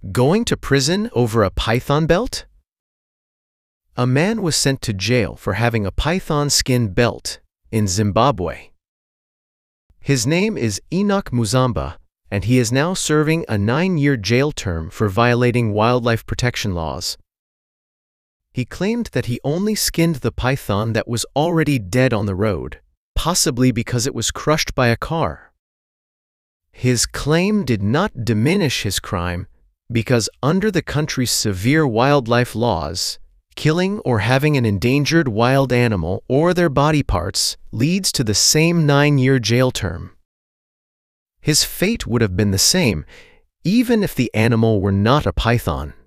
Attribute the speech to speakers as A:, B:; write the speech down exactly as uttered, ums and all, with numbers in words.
A: Going to prison over a python belt? A man was sent to jail for having a python skin belt in Zimbabwe. His name is Enoch Muzamba, and he is now serving a nine-year jail term for violating wildlife protection laws. He claimed that he only skinned the python that was already dead on the road, possibly because it was crushed by a car. His claim did not diminish his crime because under the country's severe wildlife laws, killing or having an endangered wild animal or their body parts leads to the same nine-year jail term. His fate would have been the same, even if the animal were not a python.